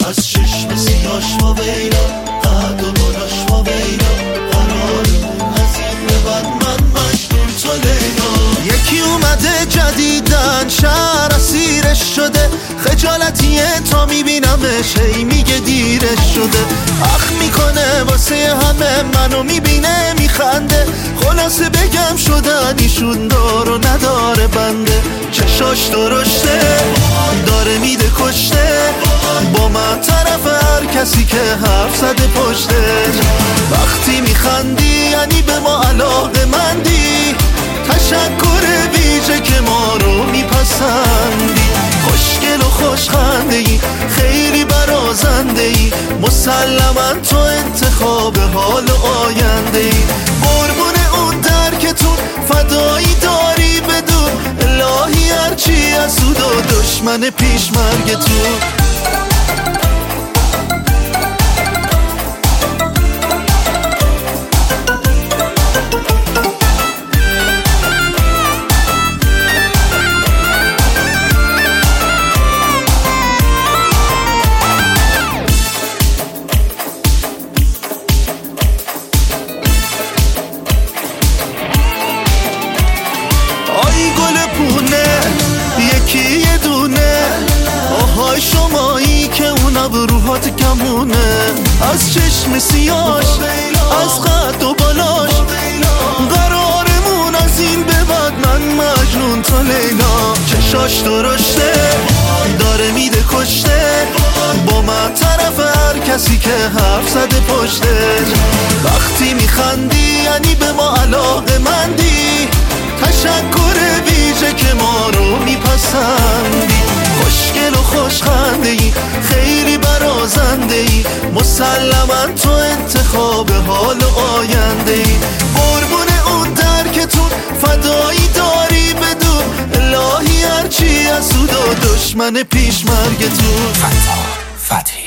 از چشم سیاش و ویلا، قد و بلاش و ویلا، قرارمون از این به بعد من مجنون تو لیلا. یکی اومده جدیدن شهر اسیرش شده، خجالتیه تا میبینمش هی میگه دیرش شده. اخ میکنه واسه همه منو میبینه میخنده، خلاصه بگم شدن ایشون دار و نداره بنده. چشاش درشته داره میده کشته، با من طرف هر کسی که حرف زده پشته. وقتی میخندی یعنی به ما علاقه مندی، تشکر ویژه که ما رو میپسندی. خوشگل و خوشخنده ای، خیلی برازنده ای، مسلما تو انتخاب حال و آینده ای. قربون اون درکتون فدایی داری بدون، الهی هرچی از سود و دشمن پیش مرگتون. یکی یه دونه آهای شمایی که اون ابروهات کمونه، از چشم سیاش از قد و بالاش، قرارمون از این به بعد من مجنون تو لیلا. چشاش درشته داره میده کشته، با من طرف هر کسی که حرف زده پشته. وقتی میخندی یعنی به ما علاقه مندی، تشکر ویژه که ما رو میپسندی. خوشگل و خوشخنده ای، خیلی برازنده ای، مسلما تو انتخاب حال و آینده ای. قربون اون درکتون فدایی داری بدون، الهی هرچی از سود و دشمن پیش مرگتون. فتحی